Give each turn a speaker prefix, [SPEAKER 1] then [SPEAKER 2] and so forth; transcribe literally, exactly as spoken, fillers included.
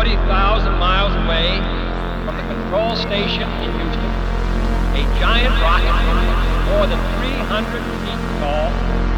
[SPEAKER 1] forty thousand miles away from the control station in Houston, a giant rocket more than three hundred feet tall